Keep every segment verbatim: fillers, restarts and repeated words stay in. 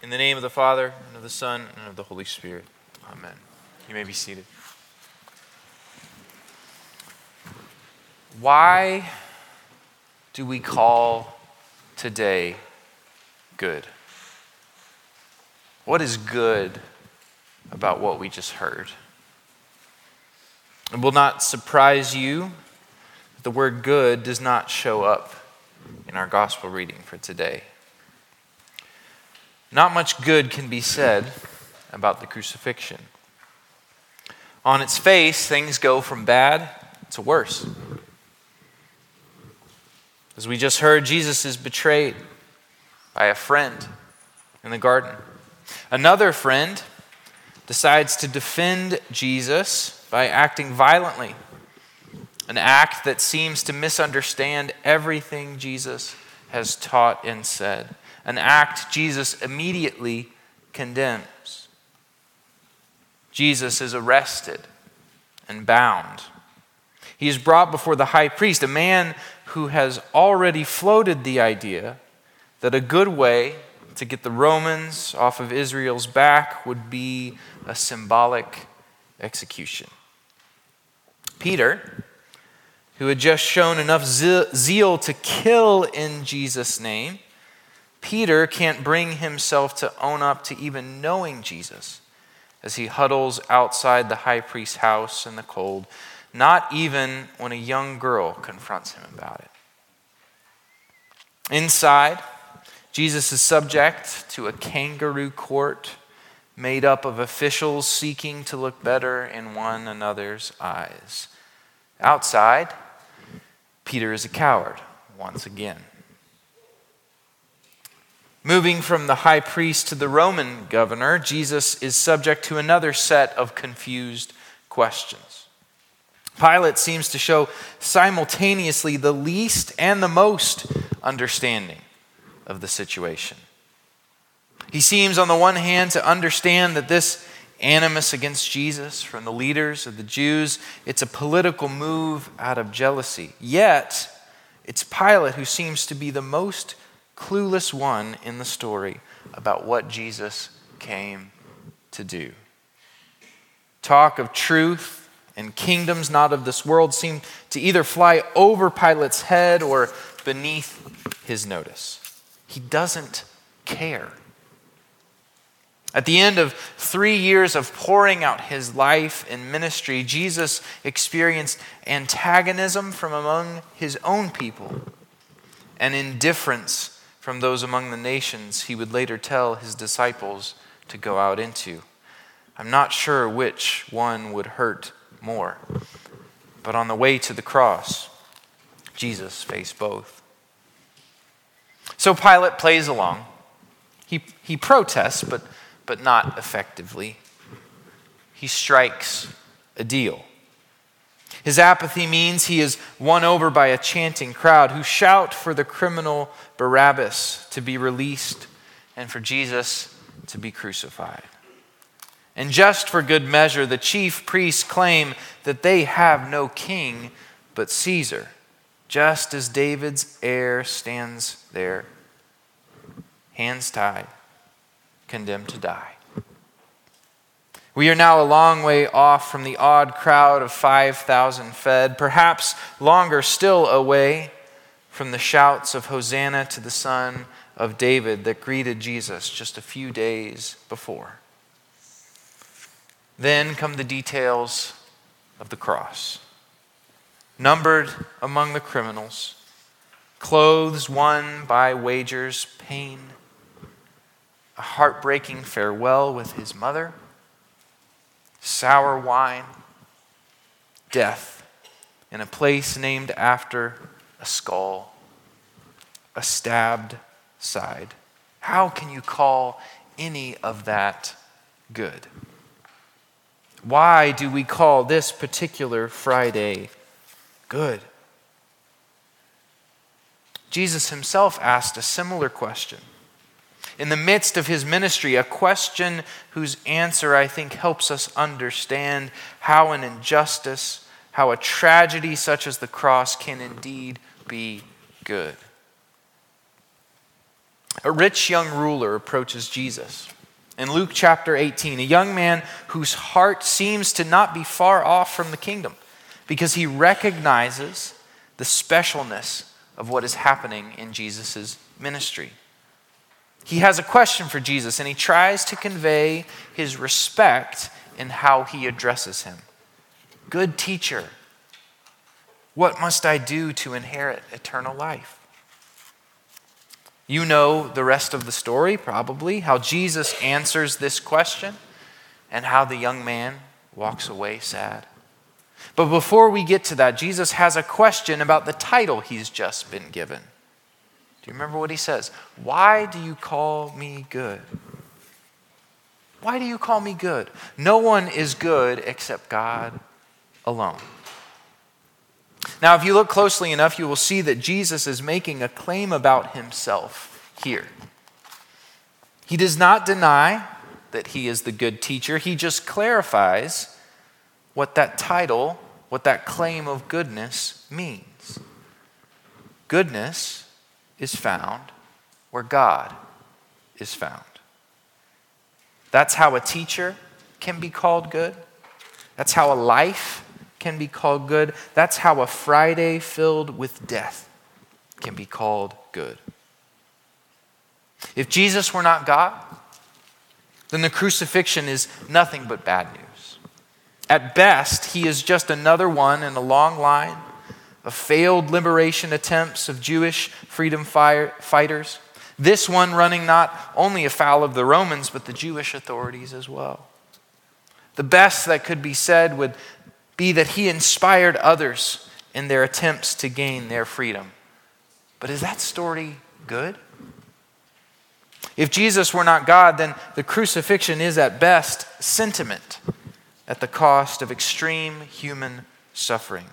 In the name of the Father, and of the Son, and of the Holy Spirit. Amen. You may be seated. Why do we call today good? What is good about what we just heard? It will not surprise you that the word good does not show up in our gospel reading for today. Not much good can be said about the crucifixion. On its face, things go from bad to worse. As we just heard, Jesus is betrayed by a friend in the garden. Another friend decides to defend Jesus by acting violently, an act that seems to misunderstand everything Jesus has taught and said. An act Jesus immediately condemns. Jesus is arrested and bound. He is brought before the high priest, a man who has already floated the idea that a good way to get the Romans off of Israel's back would be a symbolic execution. Peter, who had just shown enough zeal to kill in Jesus' name, Peter can't bring himself to own up to even knowing Jesus as he huddles outside the high priest's house in the cold, not even when a young girl confronts him about it. Inside, Jesus is subject to a kangaroo court made up of officials seeking to look better in one another's eyes. Outside, Peter is a coward once again. Moving from the high priest to the Roman governor, Jesus is subject to another set of confused questions. Pilate seems to show simultaneously the least and the most understanding of the situation. He seems, on the one hand, to understand that this animus against Jesus from the leaders of the Jews, it's a political move out of jealousy. Yet, it's Pilate who seems to be the most clueless one in the story about what Jesus came to do. Talk of truth and kingdoms not of this world seem to either fly over Pilate's head or beneath his notice. He doesn't care. At the end of three years of pouring out his life in ministry, Jesus experienced antagonism from among his own people and indifference from those among the nations he would later tell his disciples to go out into. I'm not sure which one would hurt more, but on the way to the cross, Jesus faced both. So Pilate plays along. He, he protests, but, but not effectively. He strikes a deal. His apathy means he is won over by a chanting crowd who shout for the criminal Barabbas to be released and for Jesus to be crucified. And just for good measure, the chief priests claim that they have no king but Caesar, just as David's heir stands there, hands tied, condemned to die. We are now a long way off from the odd crowd of five thousand fed, perhaps longer still away from the shouts of Hosanna to the Son of David that greeted Jesus just a few days before. Then come the details of the cross. Numbered among the criminals, clothes won by wagers, pain, a heartbreaking farewell with his mother, sour wine, death in a place named after a skull, a stabbed side. How can you call any of that good? Why do we call this particular Friday good? Jesus himself asked a similar question in the midst of his ministry, a question whose answer I think helps us understand how an injustice, how a tragedy such as the cross can indeed be good. A rich young ruler approaches Jesus. In Luke chapter eighteen, a young man whose heart seems to not be far off from the kingdom because he recognizes the specialness of what is happening in Jesus' ministry. He has a question for Jesus, and he tries to convey his respect in how he addresses him. Good teacher, what must I do to inherit eternal life? You know the rest of the story, probably, how Jesus answers this question and how the young man walks away sad. But before we get to that, Jesus has a question about the title he's just been given. Do you remember what he says? Why do you call me good? Why do you call me good? No one is good except God alone. Now, if you look closely enough, you will see that Jesus is making a claim about himself here. He does not deny that he is the good teacher. He just clarifies what that title, what that claim of goodness means. Goodness is found where God is found. That's how a teacher can be called good. That's how a life can be called good. That's how a Friday filled with death can be called good. If Jesus were not God, then the crucifixion is nothing but bad news. At best, he is just another one in a long line of failed liberation attempts of Jewish freedom fighters. This one running not only afoul of the Romans, but the Jewish authorities as well. The best that could be said would be that he inspired others in their attempts to gain their freedom. But is that story good? If Jesus were not God, then the crucifixion is at best sentiment at the cost of extreme human suffering.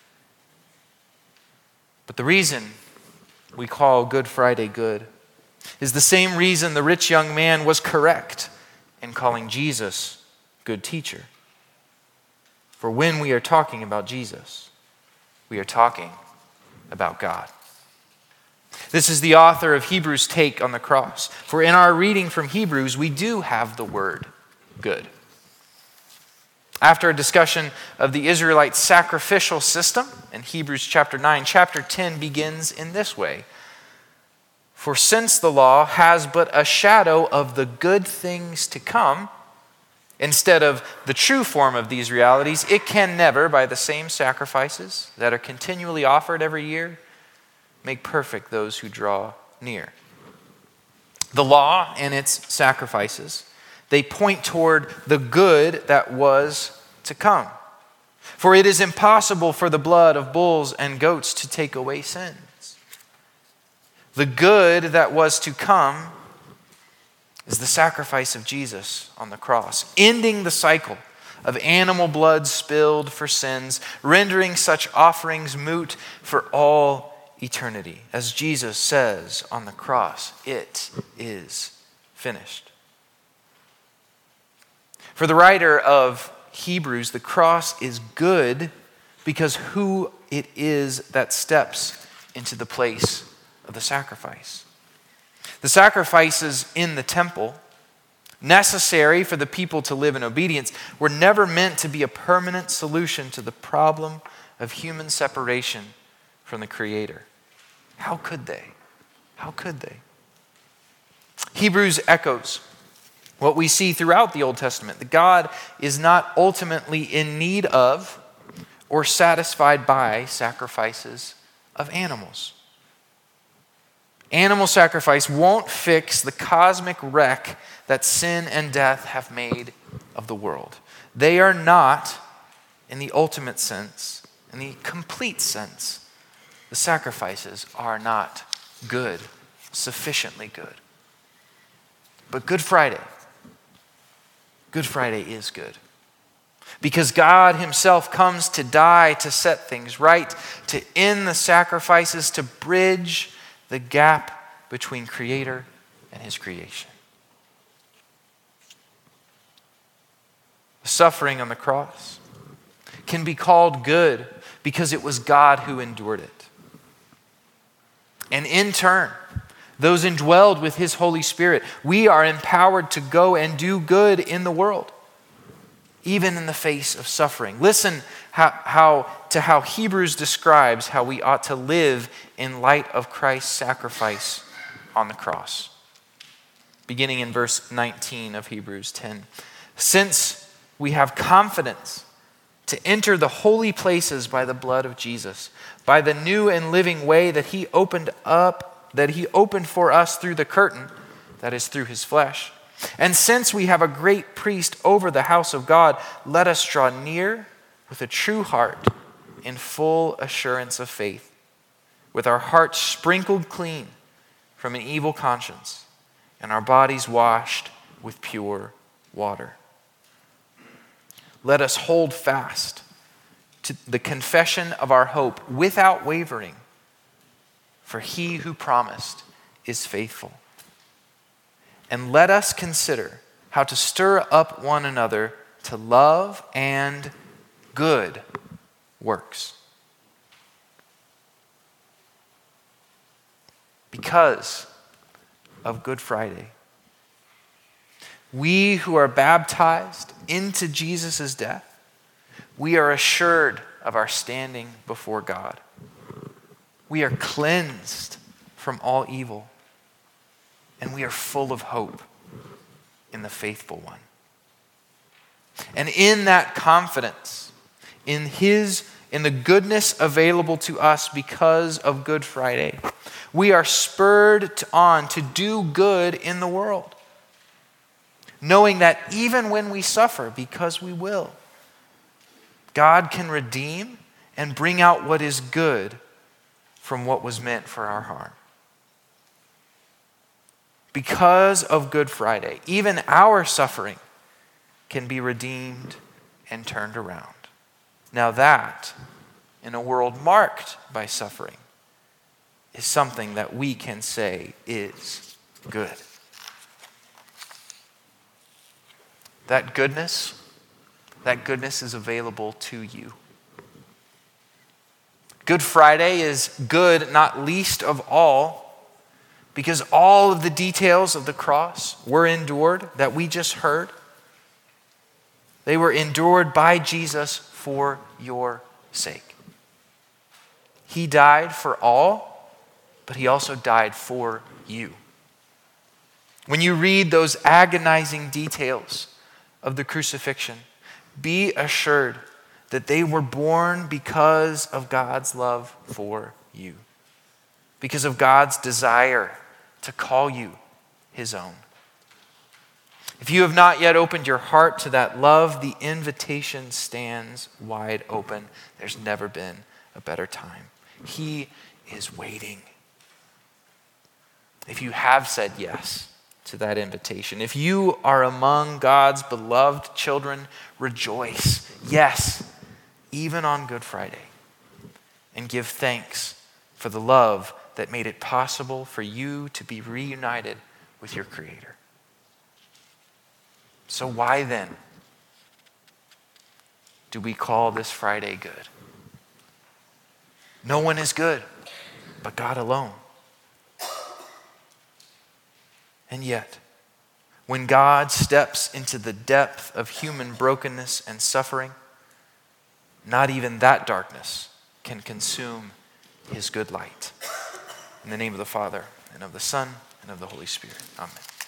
But the reason we call Good Friday good is the same reason the rich young man was correct in calling Jesus good teacher. For when we are talking about Jesus, we are talking about God. This is the author of Hebrews' take on the cross. For in our reading from Hebrews, we do have the word good. After a discussion of the Israelites' sacrificial system in Hebrews chapter nine, chapter ten begins in this way. For since the law has but a shadow of the good things to come, instead of the true form of these realities, it can never, by the same sacrifices that are continually offered every year, make perfect those who draw near. The law and its sacrifices, they point toward the good that was to come. For it is impossible for the blood of bulls and goats to take away sins. The good that was to come is the sacrifice of Jesus on the cross, ending the cycle of animal blood spilled for sins, rendering such offerings moot for all eternity. As Jesus says on the cross, it is finished. For the writer of Hebrews, the cross is good because who it is that steps into the place of the sacrifice. The sacrifices in the temple, necessary for the people to live in obedience, were never meant to be a permanent solution to the problem of human separation from the Creator. How could they? How could they? Hebrews echoes what we see throughout the Old Testament, that God is not ultimately in need of or satisfied by sacrifices of animals. Animal sacrifice won't fix the cosmic wreck that sin and death have made of the world. They are not, in the ultimate sense, in the complete sense, the sacrifices are not good, sufficiently good. But Good Friday, Good Friday is good. Because God himself comes to die, to set things right, to end the sacrifices, to bridge the gap between Creator and his creation. The suffering on the cross can be called good because it was God who endured it. And in turn, those indwelled with his Holy Spirit, we are empowered to go and do good in the world, even in the face of suffering. Listen how, how, to how Hebrews describes how we ought to live in light of Christ's sacrifice on the cross. Beginning in verse nineteen of Hebrews ten. Since we have confidence to enter the holy places by the blood of Jesus, by the new and living way that he opened up, that he opened for us through the curtain, that is through his flesh. And since we have a great priest over the house of God, let us draw near with a true heart in full assurance of faith, with our hearts sprinkled clean from an evil conscience and our bodies washed with pure water. Let us hold fast to the confession of our hope without wavering, for he who promised is faithful. And let us consider how to stir up one another to love and good works. Because of Good Friday, we who are baptized into Jesus' death, we are assured of our standing before God. We are cleansed from all evil, and we are full of hope in the faithful one. And in that confidence, in his, in the goodness available to us because of Good Friday, we are spurred on to do good in the world, knowing that even when we suffer, because we will, God can redeem and bring out what is good from what was meant for our harm. Because of Good Friday, even our suffering can be redeemed and turned around. Now that, in a world marked by suffering, is something that we can say is good. That goodness, that goodness is available to you. Good Friday is good, not least of all, because all of the details of the cross were endured that we just heard. They were endured by Jesus for your sake. He died for all, but he also died for you. When you read those agonizing details of the crucifixion, be assured that they were born because of God's love for you, because of God's desire to call you his own. If you have not yet opened your heart to that love, the invitation stands wide open. There's never been a better time. He is waiting. If you have said yes to that invitation, if you are among God's beloved children, rejoice. Yes, even on Good Friday. And give thanks for the love that made it possible for you to be reunited with your Creator. So why then do we call this Friday good? No one is good but God alone. And yet, when God steps into the depth of human brokenness and suffering, not even that darkness can consume his good light. In the name of the Father, and of the Son, and of the Holy Spirit. Amen.